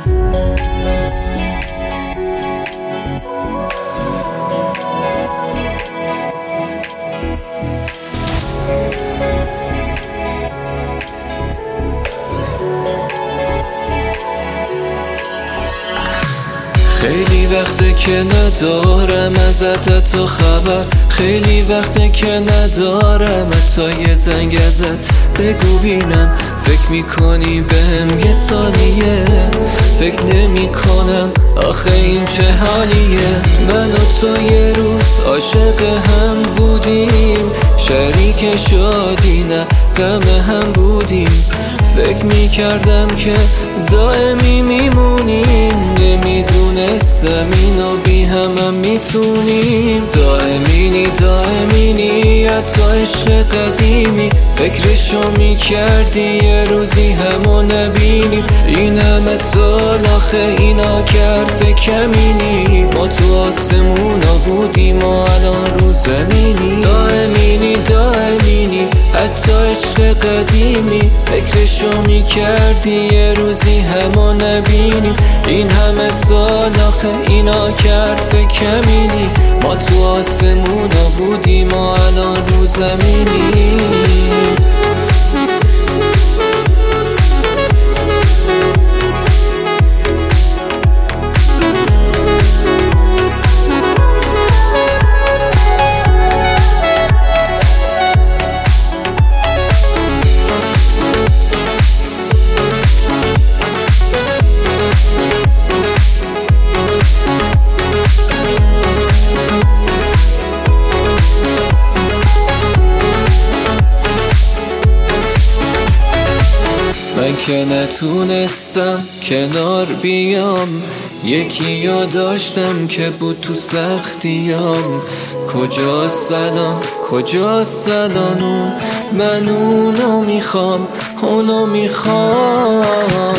خیلی وقته که ندارم ازت حتی خبر، خیلی وقته که ندارم حتی یه زنگ ازت. بگو بینم فکر میکنی بهم یه ثانیه؟ فکر نمی کنم آخه این چه حالیه. من و تو یه روز عاشق هم بودیم، شریک شادی نه غم هم بودیم. فکر میکردم که دائمی میمونیم، نمیدونستم اینو بی هم میتونیم. دائمینی حتی عشق قدیمی، فکرشو میکردی یه روزی همو نبینیم. این همه سال آخه اینا کرد کمینی، ما تو آسمونا بودیم و الان رو زمینی. دائمینی حتی عشق قدیمی، فکرشو میکردی یه روزی همو نبینیم. این همه سال آخه اینا کرد کمینی، ما تو آسمونا بودیم و الان رو زمینی. من که نتونستم کنار بیام، یکی رو داشتم که بود تو سختیام. کجاست الان اون؟ من اونو میخوام، اونو میخوام.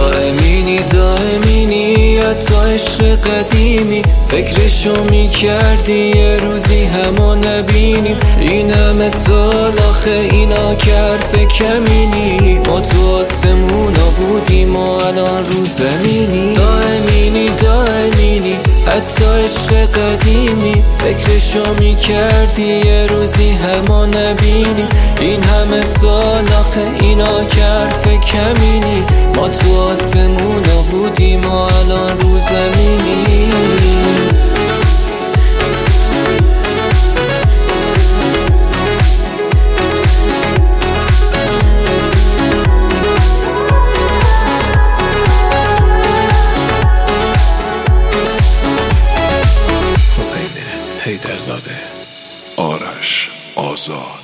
دائمینی حتی عشق قدیمی، فکرشو میکردی یه روزی همو نبینیم. این همه سال آخه اینا کرد کمینی، ما تو آسمونا بودیم و الان رو زمینی. دائمینی حتی عشق قدیمی، فکرشو میکردی یه روزی همو نبینیم. این همه سال آخه اینا کرد کمینی، ما تو آسمونا بودیم و الان رو زمینی. حیدرزاده، آرش آزاد.